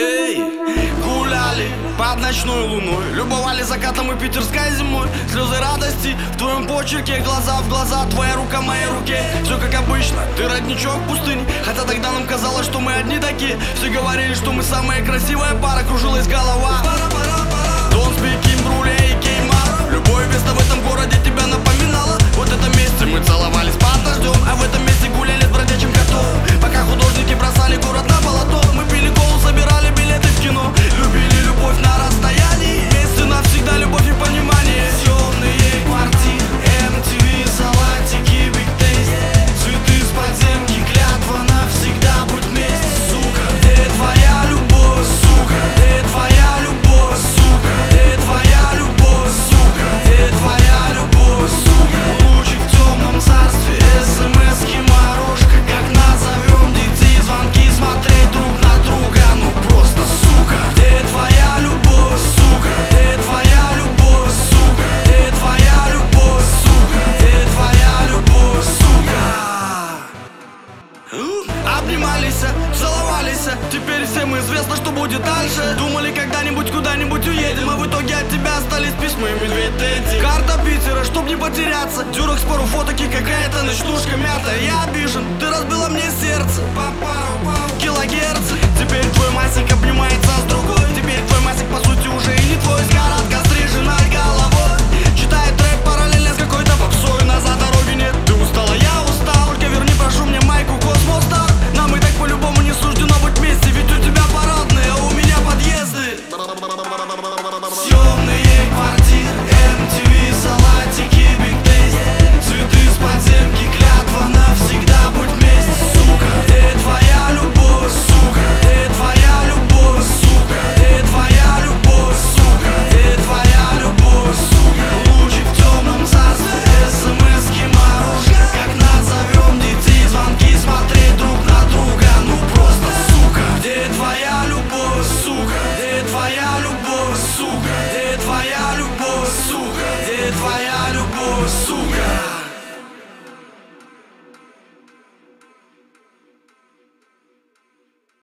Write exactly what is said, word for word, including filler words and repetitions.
Эй, гуляли под ночной луной, любовали закатом и питерской зимой. Слезы радости в твоем почерке, глаза в глаза, твоя рука в моей руке. Все как обычно, ты родничок в пустыне, хотя тогда нам казалось, что мы одни такие. Все говорили, что мы самая красивая пара, кружилась голова. Don't speak in бруле и кеймар. Любое место в этом городе тебя напоминало. Вот это месте мы целовались под дождем, а в этом месте гуляли с бродячим котом. Пока художники бросали город на болото, мы пили колу, собирали билеты в кино. Любили любовь на расстоянии, вместе навсегда любовь и понимание. Темные квартиры, эм ти ви, салатики, биг тейст, цветы с подземки, клятва навсегда будь вместе, сука. Где твоя любовь, сука? Где твоя любовь, сука? Где твоя любовь, сука? Где твоя любовь, сука? Лучик в темном царстве, смс-ки, морожка. Как назовем детей, звонки, смотреть друг на друга, ну просто, сука. Где твоя любовь, сука? Где твоя любовь, сука? Где твоя любовь, сука? Где твоя любовь, сука? Обнимались, целовались, теперь всем известно, что будет дальше. Думали, когда-нибудь куда-нибудь уедем, а в итоге от тебя остались письма и медведь Тедди. Карта Питера, чтоб не потеряться, дюрок спору, фотоки, какая-то ночнушка мятая. Я обижен, ты разбила мне сердце. Папа,